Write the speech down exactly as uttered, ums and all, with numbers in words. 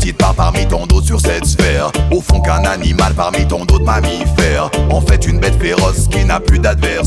petite part parmi tant d'autres sur cette sphère. Au fond qu'un animal parmi tant d'autres mammifères. En fait une bête féroce qui n'a plus d'adversaire.